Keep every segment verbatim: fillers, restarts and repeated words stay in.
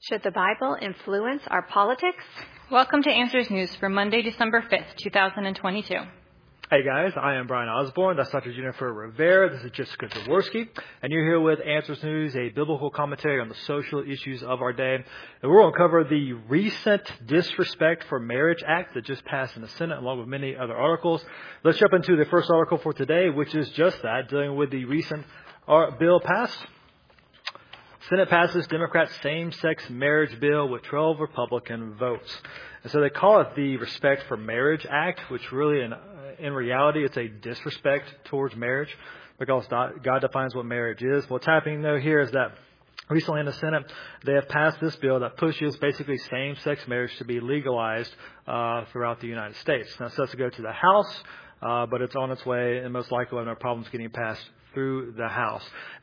Should the Bible influence our politics? Welcome to Answers News for Monday, December fifth, two thousand twenty-two. Hey guys, I am Brian Osborne. That's Doctor Jennifer Rivera. This is Jessica Jaworski. And you're here with Answers News, a biblical commentary on the social issues of our day. And we're going to cover the recent Disrespect for Marriage Act that just passed in the Senate, along with many other articles. Let's jump into the first article for today, which is just that, dealing with the recent bill passed. Senate passes Democrats' same-sex marriage bill with twelve Republican votes. And so they call it the Respect for Marriage Act, which really, in, in reality, it's a disrespect towards marriage because God defines what marriage is. What's happening, though, here is that recently in the Senate, they have passed this bill that pushes basically same-sex marriage to be legalized uh, throughout the United States. Now, it's supposed to go to the House, uh, but it's on its way and most likely will have no problems getting passed through the House.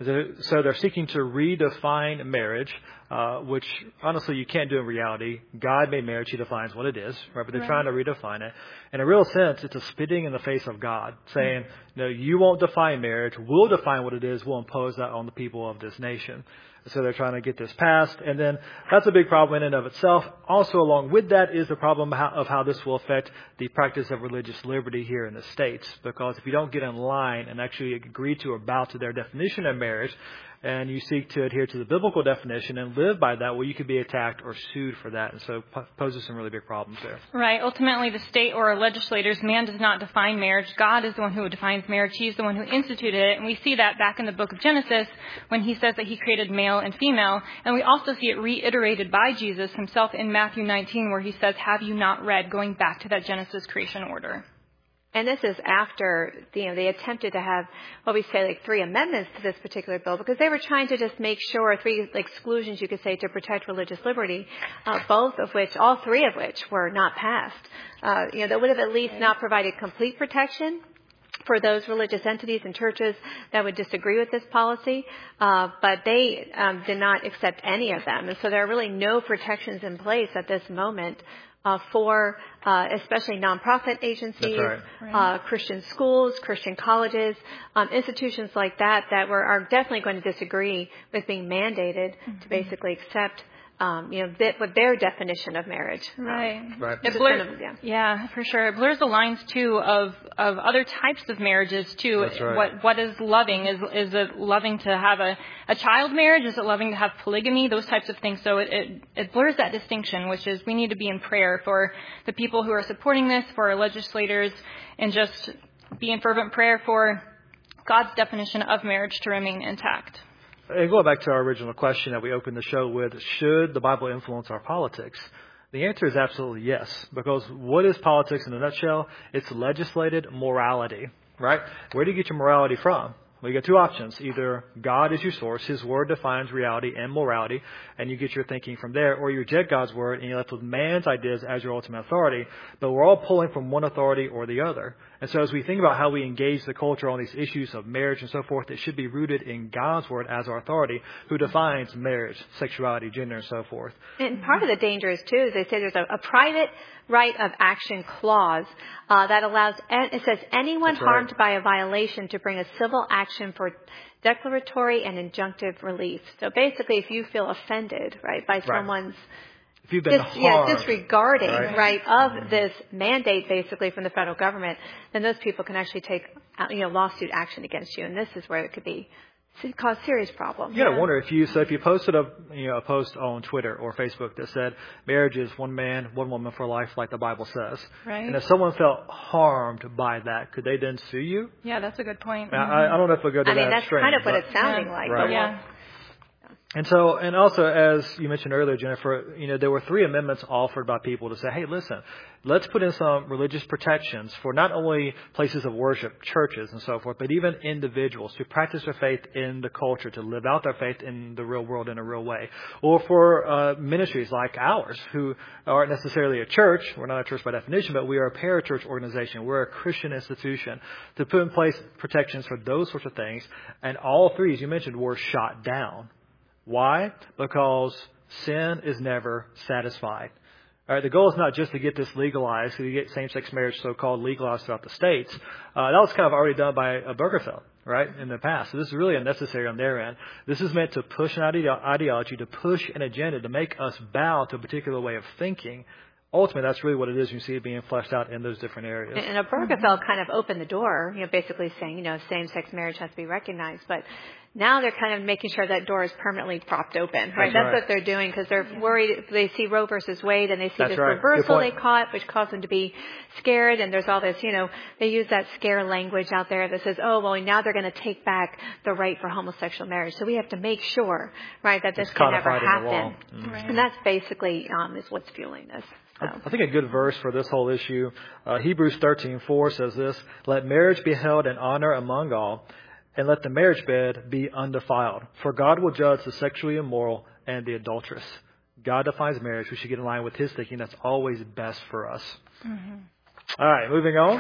So they're seeking to redefine marriage, uh, which honestly you can't do in reality. God made marriage. He defines what it is, right? But they're right. trying to redefine it. In a real sense, it's a spitting in the face of God, saying, mm-hmm. no, you won't define marriage. We'll define what it is. We'll impose that on the people of this nation. So they're trying to get this passed. And then that's a big problem in and of itself. Also, along with that is the problem of how this will affect the practice of religious liberty here in the States. Because if you don't get in line and actually agree to or bow to their definition of marriage, and you seek to adhere to the biblical definition and live by that, well, you could be attacked or sued for that. And so it poses some really big problems there. Right. Ultimately, the state or legislators, man does not define marriage. God is the one who defines marriage. He's the one who instituted it. And we see that back in the book of Genesis when he says that he created male and female. And we also see it reiterated by Jesus himself in Matthew nineteen, where he says, have you not read, going back to that Genesis creation order. And this is after, you know, they attempted to have what we say like three amendments to this particular bill because they were trying to just make sure three exclusions, you could say, to protect religious liberty, uh, both of which, all three of which were not passed. Uh, you know, that would have at least not provided complete protection for those religious entities and churches that would disagree with this policy, uh, but they um, did not accept any of them. And so there are really no protections in place at this moment Uh, for uh, especially nonprofit agencies, right. uh, Christian schools, Christian colleges, um, institutions like that that were, are definitely going to disagree with being mandated mm-hmm. to basically accept Um, you know, th- what their definition of marriage. Right. Um, right. It blurs, kind of, yeah. yeah, for sure. It blurs the lines too of, of other types of marriages too. That's right. What what is loving? Is is it loving to have a, a child marriage? Is it loving to have polygamy? Those types of things. So it, it it blurs that distinction, which is we need to be in prayer for the people who are supporting this, for our legislators, and just be in fervent prayer for God's definition of marriage to remain intact. And going back to our original question that we opened the show with, should the Bible influence our politics? The answer is absolutely yes, because what is politics in a nutshell? It's legislated morality, right? Where do you get your morality from? Well, you got two options. Either God is your source, His Word defines reality and morality, and you get your thinking from there, or you reject God's Word and you're left with man's ideas as your ultimate authority, but we're all pulling from one authority or the other. And so as we think about how we engage the culture on these issues of marriage and so forth, it should be rooted in God's Word as our authority, who defines marriage, sexuality, gender, and so forth. And part of the danger is, too, is they say there's a, a private right of action clause uh, that allows, it says, anyone That's right. harmed by a violation to bring a civil action for declaratory and injunctive relief. So basically, if you feel offended, right, by right. someone's If you've been Dis, harmed, yeah, disregarding, right, right of mm-hmm. this mandate, basically from the federal government, then those people can actually take, you know, lawsuit action against you, and this is where it could be cause serious problems. You gotta wonder if you so if you posted a you know a post on Twitter or Facebook that said marriage is one man, one woman for life, like the Bible says, right? And if someone felt harmed by that, could they then sue you? Yeah, that's a good point. I, mm-hmm. I don't know if we'll go to I mean, that that's extreme, kind of what but, it's sounding yeah. like. Right. But yeah. And so, and also, as you mentioned earlier, Jennifer, you know, there were three amendments offered by people to say, hey, listen, let's put in some religious protections for not only places of worship, churches and so forth, but even individuals to practice their faith in the culture, to live out their faith in the real world in a real way. Or for uh, ministries like ours, who aren't necessarily a church. We're not a church by definition, but we are a parachurch organization. We're a Christian institution, to put in place protections for those sorts of things. And all three, as you mentioned, were shot down. Why? Because sin is never satisfied. All right, the goal is not just to get this legalized, to get same-sex marriage so-called legalized throughout the states. Uh, that was kind of already done by uh, Obergefell. right, in the past. So this is really unnecessary on their end. This is meant to push an ide- ideology, to push an agenda, to make us bow to a particular way of thinking. Ultimately, that's really what it is. You see it being fleshed out in those different areas. And Obergefell kind of opened the door, you know, basically saying, you know, same-sex marriage has to be recognized. But now they're kind of making sure that door is permanently propped open, right? That's, That's right. what they're doing because they're worried. They see Roe versus Wade and they see That's this right. reversal they caught, which caused them to be scared. And there's all this, you know, they use that scare language out there that says, oh, well, now they're going to take back the right for homosexual marriage. So we have to make sure, right, that this it's can never happen. Mm-hmm. Right. And that's basically um, is what's fueling this. So. I think a good verse for this whole issue, uh, Hebrews thirteen four says this, let marriage be held in honor among all, and let the marriage bed be undefiled. For God will judge the sexually immoral and the adulterous. God defines marriage. We should get in line with his thinking. That's always best for us. Mm-hmm. All right, moving on.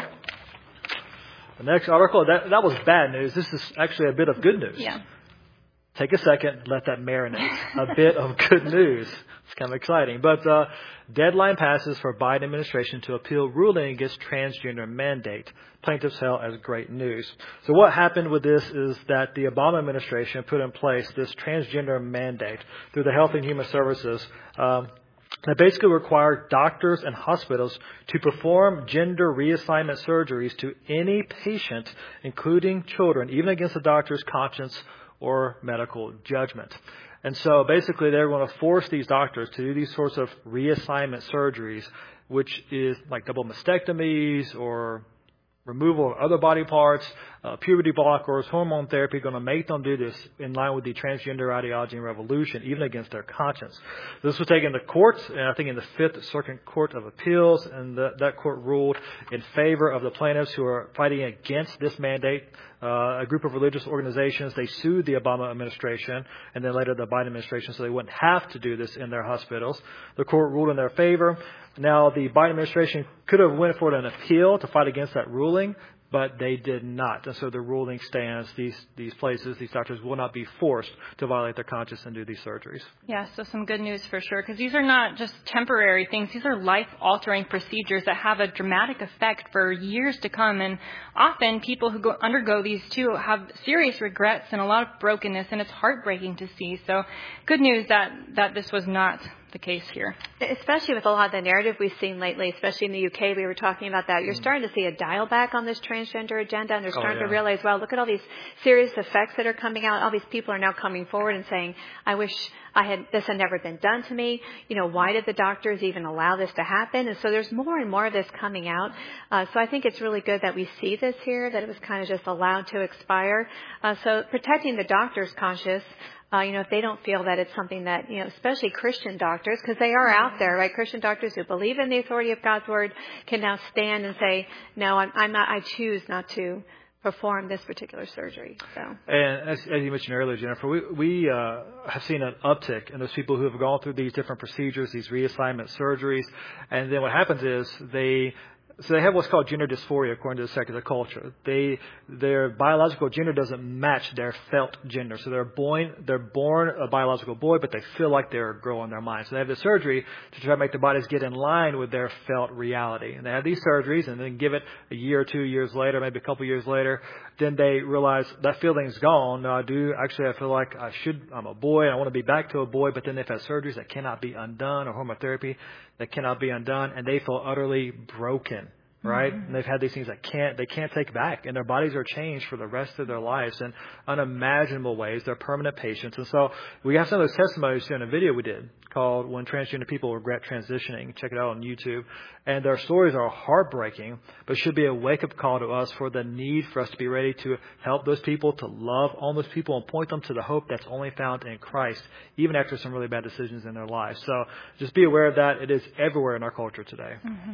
The next article, that, that was bad news. This is actually a bit of good news. Yeah. Take a second, let that marinate. A bit of good news. It's kind of exciting. But uh, deadline passes for Biden administration to appeal ruling against transgender mandate. Plaintiffs hail as great news. So what happened with this is that the Obama administration put in place this transgender mandate through the Health and Human Services um, that basically required doctors and hospitals to perform gender reassignment surgeries to any patient, including children, even against the doctor's conscience or medical judgment. And so basically they're going to force these doctors to do these sorts of reassignment surgeries, which is like double mastectomies or removal of other body parts, uh, puberty blockers, hormone therapy, going to make them do this in line with the transgender ideology and revolution, even against their conscience. This was taken to court, and I think in the Fifth Circuit Court of Appeals, and the, that court ruled in favor of the plaintiffs who are fighting against this mandate. Uh, a group of religious organizations, they sued the Obama administration and then later the Biden administration so they wouldn't have to do this in their hospitals. The court ruled in their favor. Now, the Biden administration could have went for an appeal to fight against that ruling, but they did not. And so the ruling stands. These these places, these doctors will not be forced to violate their conscience and do these surgeries. Yeah, so some good news for sure, because these are not just temporary things. These are life-altering procedures that have a dramatic effect for years to come. And often people who go, undergo these too have serious regrets and a lot of brokenness, and it's heartbreaking to see. So good news that, that this was not the case here. Especially with a lot of the narrative we've seen lately, especially in the U K, we were talking about that. You're mm. starting to see a dial back on this transgender agenda, and they're starting oh, yeah. to realize, well, look at all these serious effects that are coming out. All these people are now coming forward and saying, I wish I had this had never been done to me. You know, why did the doctors even allow this to happen? And so there's more and more of this coming out. Uh, so I think it's really good that we see this here, that it was kind of just allowed to expire. Uh, so protecting the doctor's conscience. Uh, you know, if they don't feel that it's something that, you know, especially Christian doctors, because they are out there, right? Christian doctors who believe in the authority of God's word can now stand and say, no, I'm, I'm not, I choose not to perform this particular surgery. So. And as, as you mentioned earlier, Jennifer, we, we uh, have seen an uptick in those people who have gone through these different procedures, these reassignment surgeries. And then what happens is they... So they have what's called gender dysphoria according to the secular culture. They, their biological gender doesn't match their felt gender. So they're born, they're born a biological boy, but they feel like they're a girl in their mind. So they have the surgery to try to make their bodies get in line with their felt reality. And they have these surgeries and then give it a year or two years later, maybe a couple years later. Then they realize that feeling's gone. No, I do. Actually, I feel like I should, I'm a boy and I want to be back to a boy, but then they've had surgeries that cannot be undone or hormotherapy that cannot be undone, and they feel utterly broken. Right? Mm-hmm. And they've had these things that can't, they can't take back, and their bodies are changed for the rest of their lives in unimaginable ways. They're permanent patients. And so we have some of those testimonies in a video we did called When Transgender People Regret Transitioning. Check it out on YouTube. And their stories are heartbreaking, but should be a wake-up call to us for the need for us to be ready to help those people, to love on those people, and point them to the hope that's only found in Christ, even after some really bad decisions in their lives. So just be aware of that. It is everywhere in our culture today. Mm-hmm.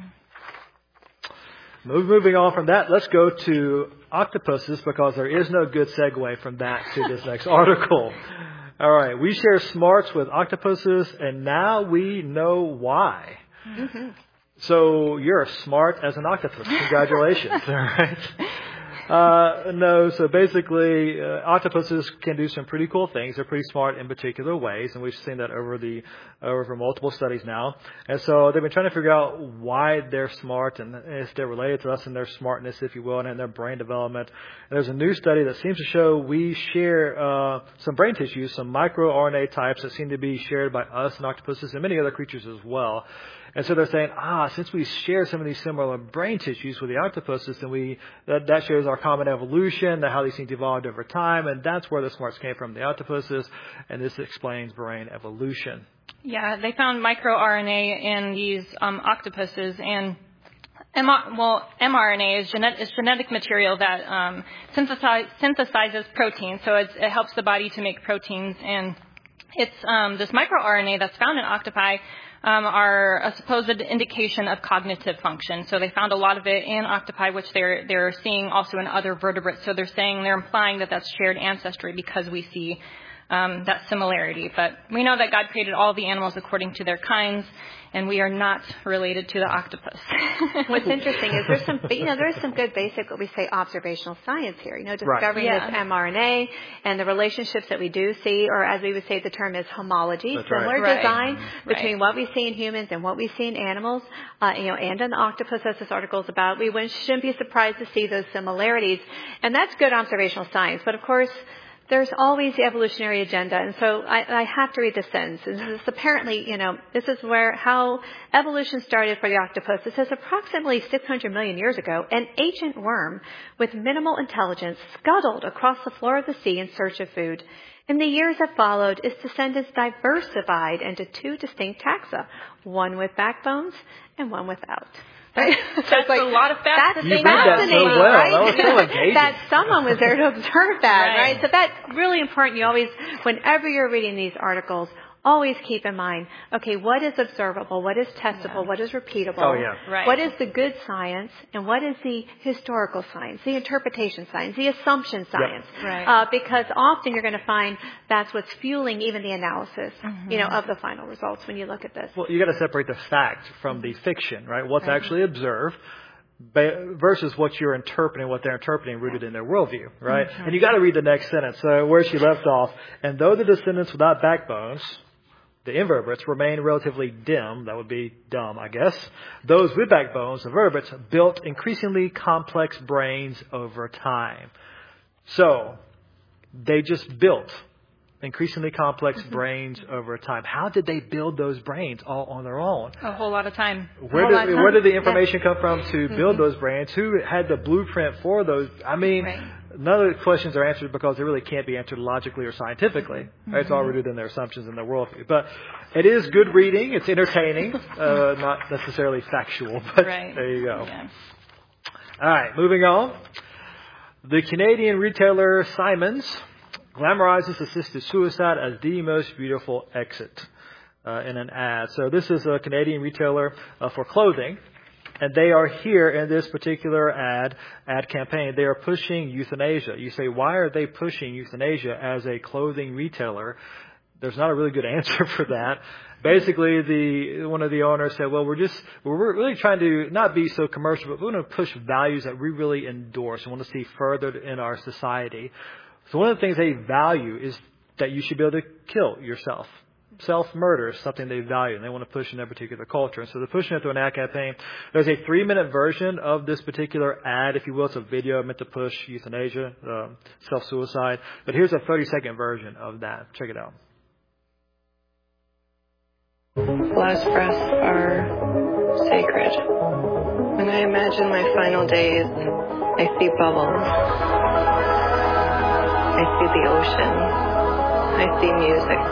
Moving on from that, let's go to octopuses, because there is no good segue from that to this next article. All right, we share smarts with octopuses, and now we know why. Mm-hmm. So you're smart as an octopus. Congratulations. All right. Uh, no, so basically, uh, octopuses can do some pretty cool things. They're pretty smart in particular ways, and we've seen that over the over multiple studies now. And so they've been trying to figure out why they're smart and if they're related to us in their smartness, if you will, and in their brain development. And there's a new study that seems to show we share uh, some brain tissues, some microRNA types that seem to be shared by us and octopuses and many other creatures as well. And so they're saying, ah, since we share some of these similar brain tissues with the octopuses, then we that, that shows our common evolution, that how these things evolved over time, and that's where the smarts came from, the octopuses, and this explains brain evolution. Yeah, they found microRNA in these um, octopuses, and M- well, mRNA is, genet- is genetic material that um, synthesize- synthesizes proteins, so it's, it helps the body to make proteins, and it's um, this microRNA that's found in octopi um, are a supposed indication of cognitive function. So they found a lot of it in octopi, which they're they're seeing also in other vertebrates. So they're saying they're implying that that's shared ancestry because we see um, that similarity. But we know that God created all the animals according to their kinds, and we are not related to the octopus. What's interesting is there's some, you know, there's some good basic, what we say, observational science here. You know, discovering right. yeah. this mRNA and the relationships that we do see, or as we would say, the term is homology, That's similar right. design right. between right. what we see in humans and what we see in animals, uh, you know, and in the octopus, as this article is about. We shouldn't be surprised to see those similarities, and that's good observational science. But of course, there's always the evolutionary agenda, and so I, I have to read this sentence. This is apparently, you know, this is where how evolution started for the octopus. It says approximately six hundred million years ago, an ancient worm with minimal intelligence scuttled across the floor of the sea in search of food. In the years that followed, its descendants diversified into two distinct taxa, one with backbones and one without. Right? So that's like, a lot of facts. That's you read fascinating, that so well. right? That was so engaging. That someone was there to observe that, right. right? So that's really important. You always, whenever you're reading these articles, always keep in mind, okay, what is observable, what is testable, yeah. what is repeatable, oh, yeah. right. what is the good science, and what is the historical science, the interpretation science, the assumption science. Yep. Right. Uh, because often you're going to find that's what's fueling even the analysis, mm-hmm. you know, of the final results when you look at this. Well, you got to separate the fact from the fiction, right? What's right. actually observed versus what you're interpreting, what they're interpreting rooted in their worldview, right? Mm-hmm. And you got to read the next sentence, so where she left off. And though the descendants without backbones, the invertebrates, remain relatively dim, that would be dumb, I guess, those with backbones, the vertebrates, built increasingly complex brains over time. So, they just built increasingly complex mm-hmm. brains over time. How did they build those brains all on their own? A whole lot of time. Where did, time. where did the information yeah. come from to mm-hmm. build those brains? Who had the blueprint for those? I mean, right. none of the questions are answered because they really can't be answered logically or scientifically. Mm-hmm. Right? It's all rooted in their assumptions and their worldview. But it is good reading. It's entertaining. uh, not necessarily factual, but right. there you go. Yeah. All right, moving on. The Canadian retailer Simons glamorizes assisted suicide as the most beautiful exit uh, in an ad. So this is a Canadian retailer uh, for clothing, and they are here in this particular ad ad campaign. They are pushing euthanasia. You say, why are they pushing euthanasia as a clothing retailer? There's not a really good answer for that. Basically, the one of the owners said, well, we're just, we're really trying to not be so commercial, but we're going to push values that we really endorse and want to see furthered in our society. So one of the things they value is that you should be able to kill yourself. Self-murder is something they value, and they want to push in their particular culture. And so they're pushing it through an ad campaign. There's a three-minute version of this particular ad, if you will. It's a video meant to push euthanasia, uh, self-suicide. But here's a thirty-second version of that. Check it out. Last breaths are sacred. When I imagine my final days, I see bubbles. I see the ocean. I see music.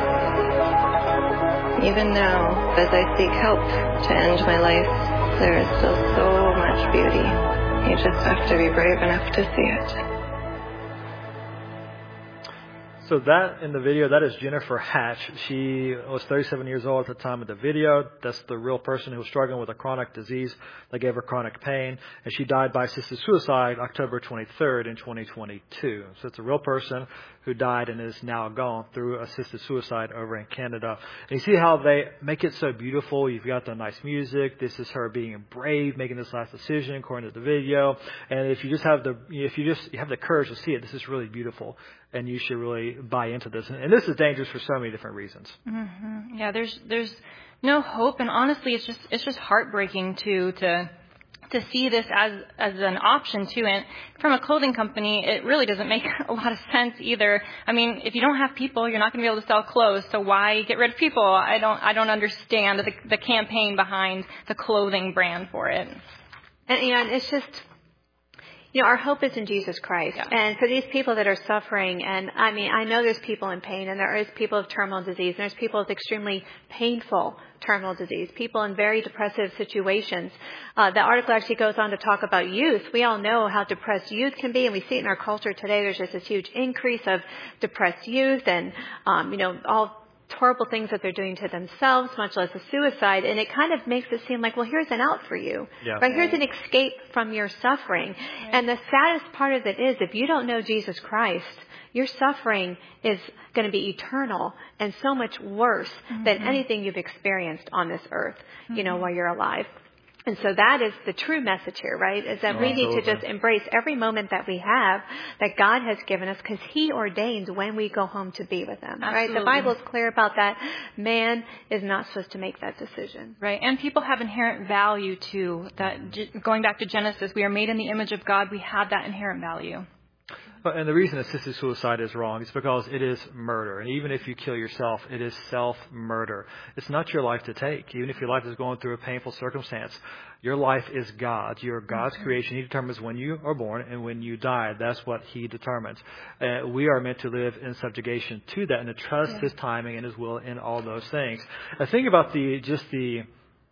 Even now, as I seek help to end my life, there is still so much beauty. You just have to be brave enough to see it. So that in the video, that is Jennifer Hatch. She was thirty-seven years old at the time of the video. That's the real person who was struggling with a chronic disease that gave her chronic pain. And she died by assisted suicide October twenty-third in twenty twenty-two. So it's a real person who died and is now gone through assisted suicide over in Canada. And you see how they make it so beautiful. You've got the nice music. This is her being brave, making this last decision according to the video. And if you just have the, if you just you have the courage to see it, this is really beautiful. And you should really buy into this. And this is dangerous for so many different reasons. Mm-hmm. Yeah, there's there's no hope, and honestly, it's just it's just heartbreaking to to. to see this as as an option too. And from a clothing company, it really doesn't make a lot of sense either. I mean, if you don't have people, you're not going to be able to sell clothes. So why get rid of people? I don't I don't understand the the campaign behind the clothing brand for it. And you know, it's just, you know, our hope is in Jesus Christ. Yeah. And for these people that are suffering, and I mean, I know there's people in pain, and there is people with terminal disease, and there's people with extremely painful terminal disease, people in very depressive situations. Uh, the article actually goes on to talk about youth. We all know how depressed youth can be, and we see it in our culture today. There's just this huge increase of depressed youth and, um, you know, all horrible things that they're doing to themselves, much less a suicide. And it kind of makes it seem like, well, here's an out for you. Yeah. Right? Here's an escape from your suffering. Right. And the saddest part of it is, if you don't know Jesus Christ, your suffering is going to be eternal and so much worse mm-hmm. than anything you've experienced on this earth, mm-hmm. you know, while you're alive. And so that is the true message here, right? Is that oh, we need absolutely. to just embrace every moment that we have that God has given us, because He ordains when we go home to be with Him, absolutely. right? The Bible is clear about that. Man is not supposed to make that decision. Right. And people have inherent value too. That going back to Genesis, we are made in the image of God. We have that inherent value. And the reason assisted suicide is wrong is because it is murder. And even if you kill yourself, it is self-murder. It's not your life to take. Even if your life is going through a painful circumstance, your life is God's. You're God's mm-hmm. creation. He determines when you are born and when you die. That's what He determines. Uh, we are meant to live in subjugation to that and to trust yeah. His timing and His will in all those things. I think about the just the...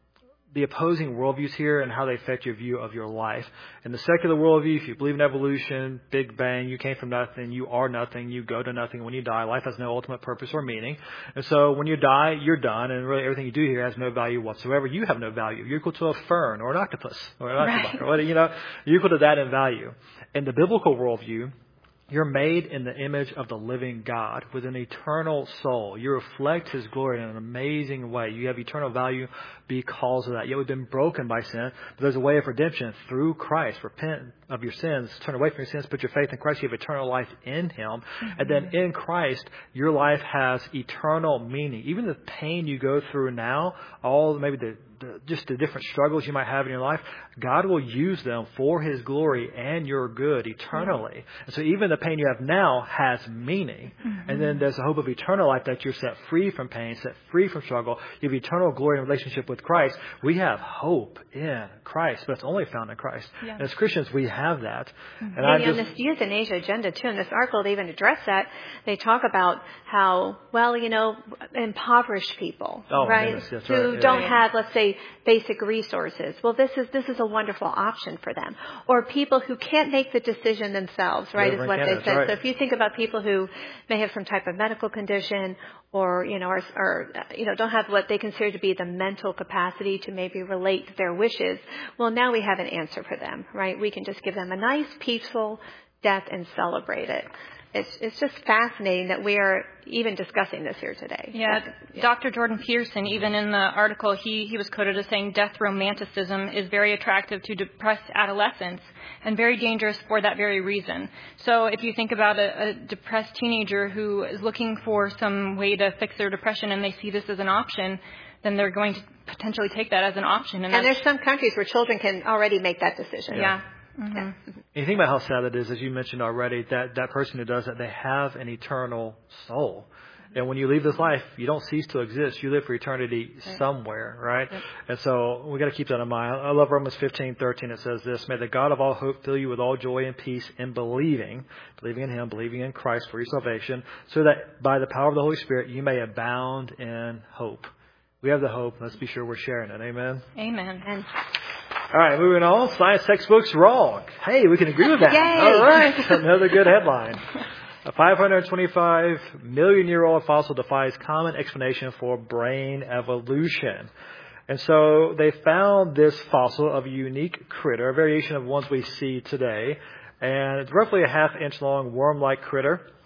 the opposing worldviews here and how they affect your view of your life. In the secular worldview, if you believe in evolution, Big Bang, you came from nothing, you are nothing, you go to nothing when you die. Life has no ultimate purpose or meaning. And so when you die, you're done, and really everything you do here has no value whatsoever. You have no value. You're equal to a fern or an octopus or an octopus. Right. Or, you know, you're equal to that in value. In the biblical worldview, you're made in the image of the living God with an eternal soul. You reflect His glory in an amazing way. You have eternal value because of that. Yet we've been broken by sin, but there's a way of redemption through Christ. Repent of your sins, turn away from your sins, put your faith in Christ. You have eternal life in Him. Mm-hmm. And then in Christ, your life has eternal meaning. Even the pain you go through now, all maybe the The, just the different struggles you might have in your life, God will use them for His glory and your good eternally. Mm-hmm. And so even the pain you have now has meaning. Mm-hmm. And then there's a hope of eternal life that you're set free from pain, set free from struggle. You have eternal glory and relationship with Christ. We have hope in Christ, but it's only found in Christ. Yeah. And as Christians, we have that. Mm-hmm. And Maybe I just, on this euthanasia agenda, too, in this article, they even address that. They talk about how, well, you know, impoverished people, oh, right, yes, that's who right. Yeah. don't have, let's say, basic resources. Well, this is this is a wonderful option for them. Or people who can't make the decision themselves, right, is what they said. Right. So if you think about people who may have some type of medical condition, or you know, or, or you know, don't have what they consider to be the mental capacity to maybe relate to their wishes, well, now we have an answer for them, right? We can just give them a nice, peaceful death and celebrate it. It's it's just fascinating that we are even discussing this here today. Yeah, yeah. Doctor Jordan Peterson, even in the article, he, he was quoted as saying death romanticism is very attractive to depressed adolescents and very dangerous for that very reason. So if you think about a, a depressed teenager who is looking for some way to fix their depression and they see this as an option, then they're going to potentially take that as an option. And, and there's some countries where children can already make that decision. Yeah. yeah. Mm-hmm. And you think about how sad it is, as you mentioned already, that that person who does that, they have an eternal soul. And when you leave this life, you don't cease to exist. You live for eternity right. somewhere, right? Yep. And so we got to keep that in mind. I love Romans fifteen thirteen. It says this: May the God of all hope fill you with all joy and peace in believing, believing in Him, believing in Christ for your salvation, so that by the power of the Holy Spirit you may abound in hope. We have the hope. Let's be sure we're sharing it. Amen. Amen. And all right, moving on. Science textbooks wrong. Hey, we can agree with that. Yay. All right, another good headline. A five hundred twenty-five million year old fossil defies common explanation for brain evolution. And so they found this fossil of a unique critter, a variation of ones we see today. And it's roughly a half inch long worm-like critter.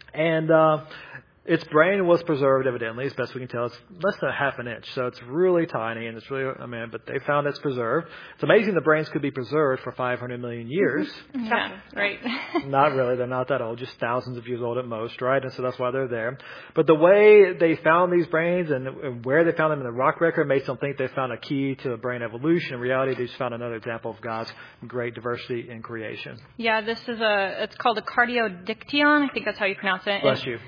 And uh, its brain was preserved, evidently, as best we can tell. It's less than a half an inch, so it's really tiny, and it's really, I mean, but they found it's preserved. It's amazing the brains could be preserved for five hundred million years. Yeah, right. Not really, they're not that old, just thousands of years old at most, right? And so that's why they're there. But the way they found these brains and where they found them in the rock record made some think they found a key to brain evolution. In reality, they just found another example of God's great diversity in creation. Yeah, this is a, it's called a cardiodictyon. I think that's how you pronounce it. Bless you.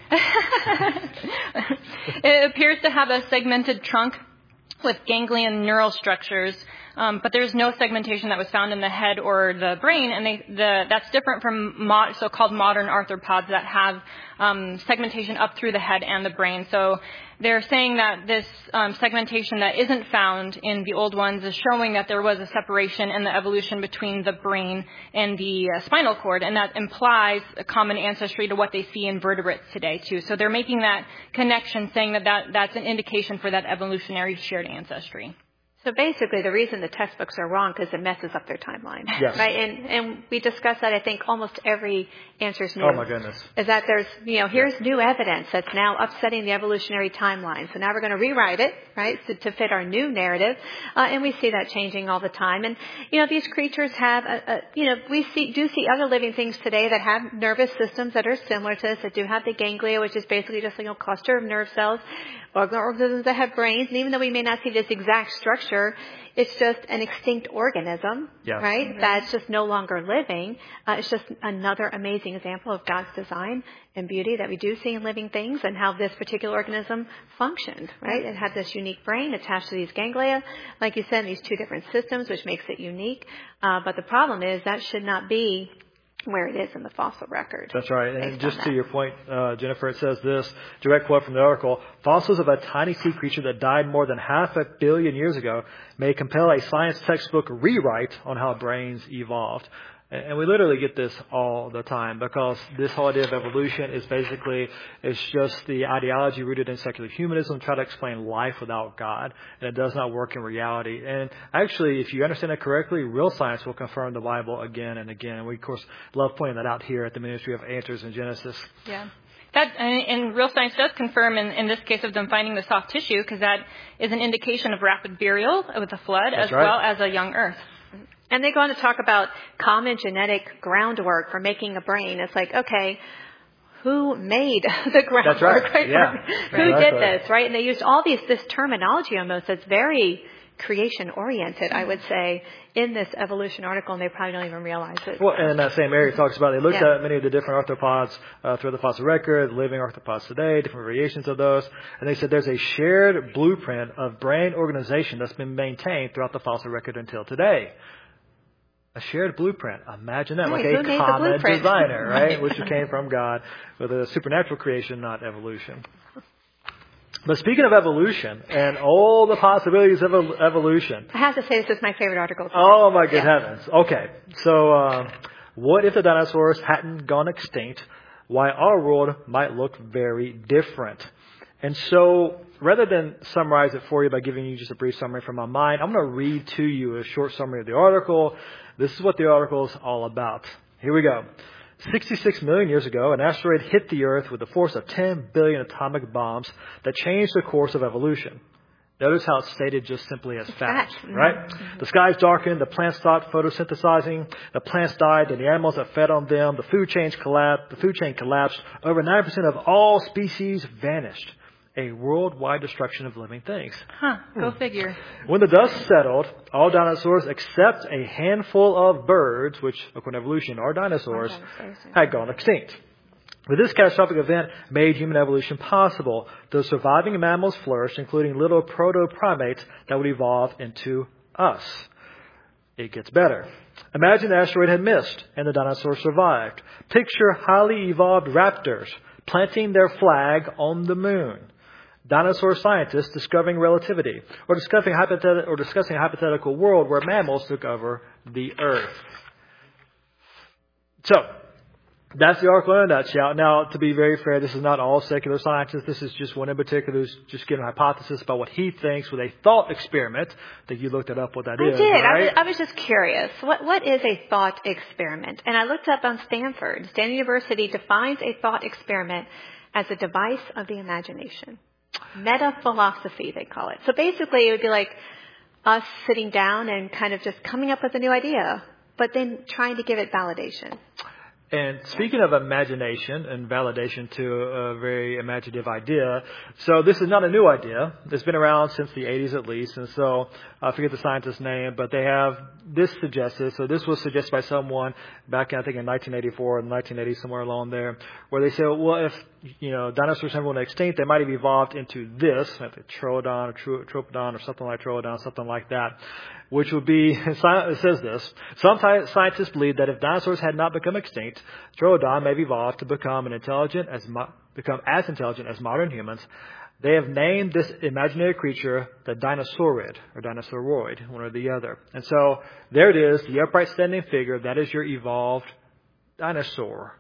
It appears to have a segmented trunk with ganglion neural structures, um, but there's no segmentation that was found in the head or the brain, and they, the, that's different from mo- so-called modern arthropods that have um, segmentation up through the head and the brain. So they're saying that this um, segmentation that isn't found in the old ones is showing that there was a separation in the evolution between the brain and the uh, spinal cord, and that implies a common ancestry to what they see in vertebrates today, too. So they're making that connection, saying that, that that's an indication for that evolutionary shared ancestry. So basically, the reason the textbooks are wrong because it messes up their timeline, yes. right? And and we discuss that, I think, almost every Answers New. Oh my goodness! Is that there's you know here's yeah. new evidence that's now upsetting the evolutionary timeline. So now we're going to rewrite it, right, to, to fit our new narrative, uh, and we see that changing all the time. And you know these creatures have, a, a, you know, we see do see other living things today that have nervous systems that are similar to this, that do have the ganglia, which is basically just you know, a cluster of nerve cells. Organisms that have brains, and even though we may not see this exact structure, it's just an extinct organism, yes. right? Mm-hmm. That's just no longer living. Uh, it's just another amazing example of God's design and beauty that we do see in living things, and how this particular organism functioned, right? It had this unique brain attached to these ganglia, like you said, these two different systems, which makes it unique. Uh, but the problem is that should not be where it is in the fossil record. That's right. And just to your point, uh, Jennifer, it says this, direct quote from the article, fossils of a tiny sea creature that died more than half a billion years ago may compel a science textbook rewrite on how brains evolved. And we literally get this all the time, because this whole idea of evolution is basically, it's just the ideology rooted in secular humanism, try to explain life without God, and it does not work in reality. And actually, if you understand it correctly, real science will confirm the Bible again and again. And we, of course, love pointing that out here at the Ministry of Answers in Genesis. Yeah. That, and real science does confirm, in, in this case of them finding the soft tissue, because that is an indication of rapid burial with the flood, That's as right. well as a young Earth. And they go on to talk about common genetic groundwork for making a brain. It's like, okay, who made the groundwork? That's right. right? Yeah. Who exactly. did this, right? And they used all these this terminology almost that's very creation-oriented, I would say, in this evolution article, and they probably don't even realize it. Well, and in that same area, it talks about, they looked yeah. at many of the different arthropods uh, through the fossil record, living arthropods today, different variations of those, and they said there's a shared blueprint of brain organization that's been maintained throughout the fossil record until today. A shared blueprint. Imagine that, right, like a common designer, right? Which came from God with a supernatural creation, not evolution. But speaking of evolution and all the possibilities of evolution. I have to say, this is my favorite article today. Oh my good yeah. heavens. Okay. So, uh, what if the dinosaurs hadn't gone extinct? Why our world might look very different. And so, rather than summarize it for you by giving you just a brief summary from my mind, I'm going to read to you a short summary of the article. This is what the article is all about. Here we go. sixty-six million years ago, an asteroid hit the Earth with the force of ten billion atomic bombs that changed the course of evolution. Notice how it's stated just simply as fact, right? Mm-hmm. The skies darkened, the plants stopped photosynthesizing, the plants died, and the animals that fed on them, the food chain collapsed, the food chain collapsed, over ninety percent of all species vanished. A worldwide destruction of living things. Huh, go figure. When the dust settled, all dinosaurs except a handful of birds, which, according to evolution, are dinosaurs, had gone extinct. But this catastrophic event made human evolution possible. The surviving mammals flourished, including little proto-primates that would evolve into us. It gets better. Imagine the asteroid had missed and the dinosaurs survived. Picture highly evolved raptors planting their flag on the moon. Dinosaur scientists discovering relativity, or discussing, hypothet- or discussing a hypothetical world where mammals took over the Earth. So, That's the article in a nutshell. Now, to be very fair, this is not all secular scientists. This is just one in particular who's just giving a hypothesis about what he thinks with a thought experiment. I think you looked it up what that I is, did. right? I was, I was just curious. What What is a thought experiment? And I looked up on Stanford. Stanford University defines a thought experiment as a device of the imagination. Meta-philosophy, they call it. So basically, it would be like us sitting down and kind of just coming up with a new idea, but then trying to give it validation. And speaking of imagination and validation to a very imaginative idea, so this is not a new idea. It's been around since the eighties at least. And so I forget the scientist's name, but they have this suggested. So this was suggested by someone back, I think, in nineteen eighty-four or nineteen eighty, somewhere along there, where they say, well, if, you know, dinosaurs never went extinct, they might have evolved into this, like a Troodon or tro- Tropodon or something like Troodon, something like that, which would be, it says this, some scientists believe that if dinosaurs had not become extinct, Troodon may have evolved to become an intelligent as mo- become as intelligent as modern humans. They have named this imaginary creature the Dinosaurid or Dinosauroid, one or the other. And so there it is, the upright standing figure. That is your evolved dinosaur.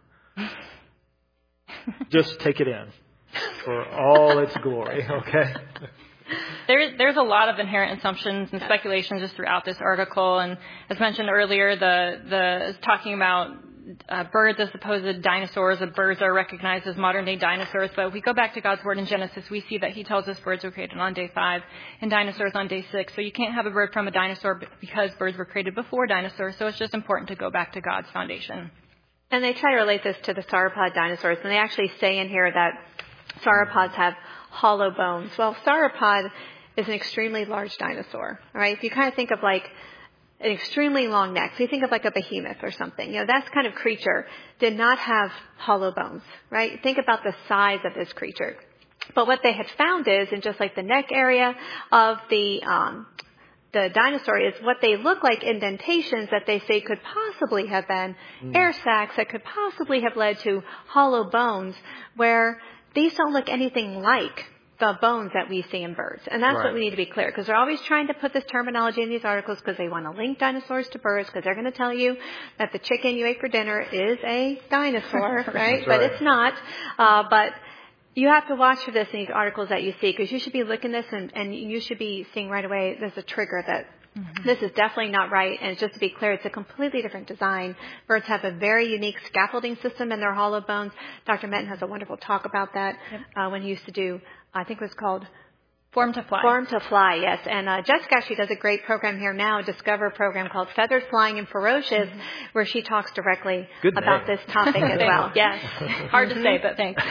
Just take it in for all its glory, okay? There, there's a lot of inherent assumptions and speculations just throughout this article. And as mentioned earlier, the, the talking about uh, birds as supposed dinosaurs, the birds are recognized as modern-day dinosaurs. But if we go back to God's Word in Genesis, we see that He tells us birds were created on day five and dinosaurs on day six. So you can't have a bird from a dinosaur because birds were created before dinosaurs. So it's just important to go back to God's foundation. And they try to relate this to the sauropod dinosaurs, and they actually say in here that sauropods have hollow bones. Well, sauropod is an extremely large dinosaur, all right? If you kind of think of like an extremely long neck, so you think of like a behemoth or something, you know, that kind of creature did not have hollow bones, right? Think about the size of this creature. But what they had found is, in just like the neck area of the um, the dinosaur, is what they look like indentations that they say could possibly have been mm. air sacs that could possibly have led to hollow bones, where these don't look anything like the bones that we see in birds. And that's right. What we need to be clear, because they're always trying to put this terminology in these articles because they want to link dinosaurs to birds, because they're going to tell you that the chicken you ate for dinner is a dinosaur, right? right? But it's not. Uh, but you have to watch for this in these articles that you see, because you should be looking at this and, and you should be seeing right away there's a trigger that mm-hmm. this is definitely not right. And just to be clear, it's a completely different design. Birds have a very unique scaffolding system in their hollow bones. Doctor Menton has a wonderful talk about that yep. uh, when he used to do, I think it was called Form to Fly. Form to Fly, yes. And uh, Jessica actually does a great program here now, a Discover program called Feathered, Flying, and Ferocious, mm-hmm. where she talks directly Good about name. this topic as well. Yes. Hard to say, but thanks.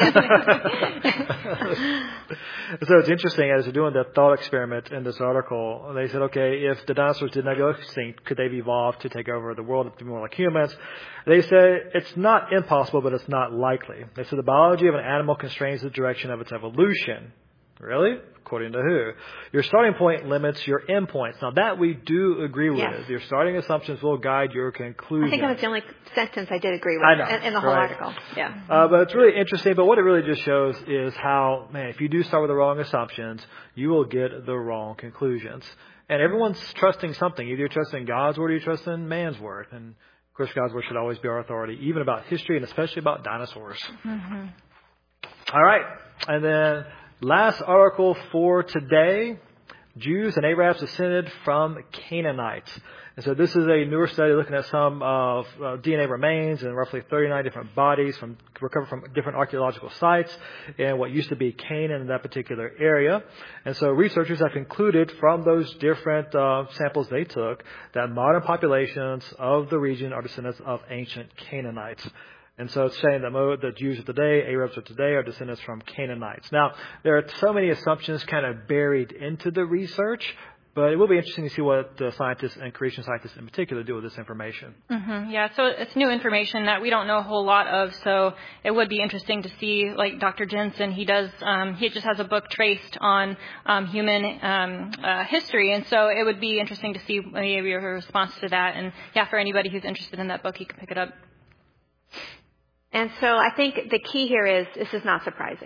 So it's interesting, as they're doing the thought experiment in this article, they said, okay, if the dinosaurs did not go extinct, could they have evolved to take over the world, to be more like humans? They said it's not impossible, but it's not likely. They said the biology of an animal constrains the direction of its evolution. Really? According to who? Your starting point limits your endpoints. Now, that we do agree with. Yes. Your starting assumptions will guide your conclusion. I think that was the only sentence I did agree with I know, in, in the whole right. article. Yeah. Uh, but it's really interesting. But what it really just shows is how, man, if you do start with the wrong assumptions, you will get the wrong conclusions. And everyone's trusting something. Either you're trusting God's word or you're trusting man's word. And, of course, God's word should always be our authority, even about history and especially about dinosaurs. Mm-hmm. All right. And then last article for today, Jews and Arabs descended from Canaanites. And so this is a newer study looking at some uh, uh, D N A remains in roughly thirty-nine different bodies from recovered from different archaeological sites in what used to be Canaan in that particular area. And so researchers have concluded from those different uh, samples they took that modern populations of the region are descendants of ancient Canaanites. And so it's saying that the Jews of today, Arabs of today, are descendants from Canaanites. Now, there are so many assumptions kind of buried into the research, but it will be interesting to see what the scientists and creation scientists in particular do with this information. Mm-hmm. Yeah, so it's new information that we don't know a whole lot of, so it would be interesting to see, like Doctor Jensen, he does, um, he just has a book traced on um, human um, uh, history, and so it would be interesting to see maybe your response to that. And yeah, for anybody who's interested in that book, you can pick it up. And so I think the key here is this is not surprising.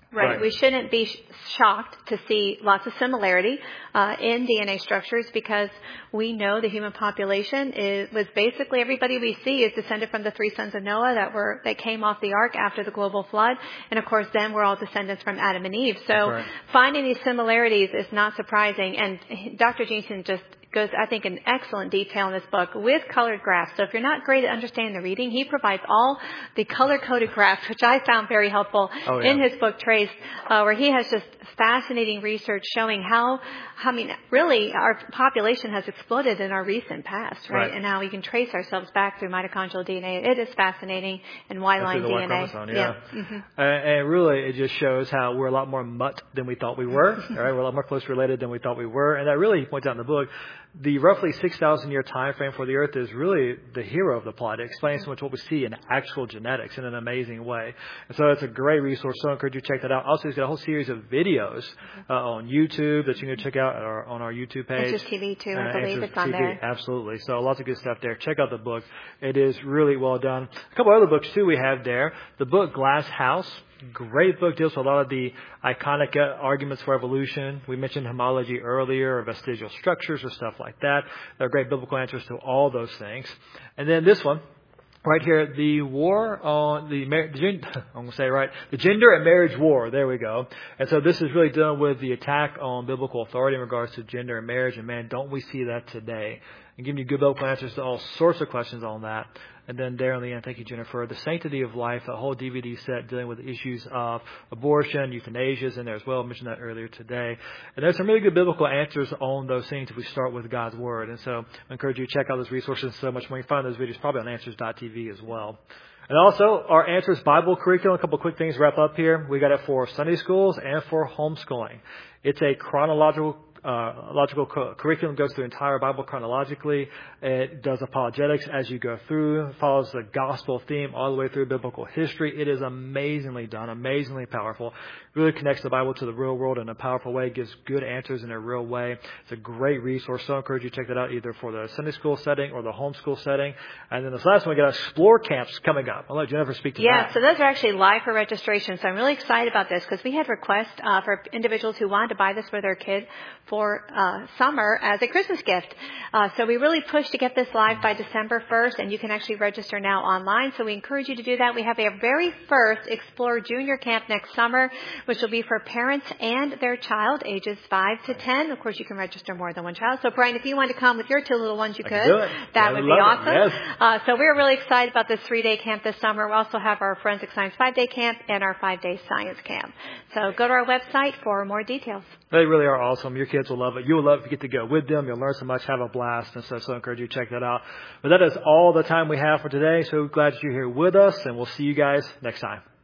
Right. Right. We shouldn't be sh- shocked to see lots of similarity uh, in D N A structures because we know the human population is was basically everybody we see is descended from the three sons of Noah that were that came off the ark after the global flood, and of course then we're all descendants from Adam and Eve. So Right. finding these similarities is not surprising, and Doctor Jeanson just goes, I think, in excellent detail in this book with colored graphs. So if you're not great at understanding the reading, he provides all the color-coded graphs, which I found very helpful Oh, yeah. in his book Trace, uh, where he has just fascinating research showing how, I mean, really our population has exploded in our recent past, right? Right. And now we can trace ourselves back through mitochondrial D N A. It is fascinating, and Y-line That's D the N Y A. chromosome, yeah. Mm-hmm. Uh, and really, it just shows how we're a lot more mutt than we thought we were. All right, we're a lot more close related than we thought we were, and that really points out in the book. The roughly six thousand year time frame for the Earth is really the hero of the plot. It explains so much what we see in actual genetics in an amazing way. And so it's a great resource. So I encourage you to check that out. Also, he's got a whole series of videos uh, on YouTube that you can check out at our, on our YouTube page. Answers T V too, I Uh, believe Answers it's on T V, there. absolutely. So lots of good stuff there. Check out the book. It is really well done. A couple other books too we have there. The book Glass House. Great book, deals with a lot of the iconic uh, arguments for evolution. We mentioned homology earlier, or vestigial structures or stuff like that. There are great biblical answers to all those things. And then this one, right here, the war on the, mar- the gen- I'm going to say it right, the gender and marriage war. There we go. And so this is really dealing with the attack on biblical authority in regards to gender and marriage. And man, don't we see that today? And giving you good biblical answers to all sorts of questions on that. And then there on the end, thank you, Jennifer, the sanctity of life, a whole D V D set dealing with issues of abortion, euthanasia is in there as well. I mentioned that earlier today. And there's some really good biblical answers on those things if we start with God's Word. And so I encourage you to check out those resources so much more. You can find those videos probably on answers dot t v as well. And also, our Answers Bible curriculum, a couple quick things to wrap up here. We got it for Sunday schools and for homeschooling. It's a chronological Uh, logical cu- curriculum, goes through the entire Bible chronologically. It does apologetics as you go through, follows the gospel theme all the way through biblical history. It is amazingly done, amazingly powerful. Really connects the Bible to the real world in a powerful way, gives good answers in a real way. It's a great resource, so I encourage you to check that out either for the Sunday school setting or the homeschool setting. And then this last one, we got Explore Camps coming up. I'll let Jennifer speak to Yeah, that. so those are actually live for registration. So I'm really excited about this because we had requests uh, for individuals who wanted to buy this for their kid for uh, summer as a Christmas gift. Uh, so we really pushed to get this live by December first, and you can actually register now online. So we encourage you to do that. We have our very first Explore Junior Camp next summer, which will be for parents and their child, ages five to ten. Of course, you can register more than one child. So, Brian, if you want to come with your two little ones, you I could. can do it. That I would be love it. awesome. Yes. Uh, so we're really excited about this three-day camp this summer. We also have our Forensic Science five-day camp and our five-day science camp. So go to our website for more details. They really are awesome. Your kids will love it. You will love to get to go with them. You'll learn so much, have a blast, and so, so I encourage you to check that out. But that is all the time we have for today. So glad that you're here with us, and we'll see you guys next time.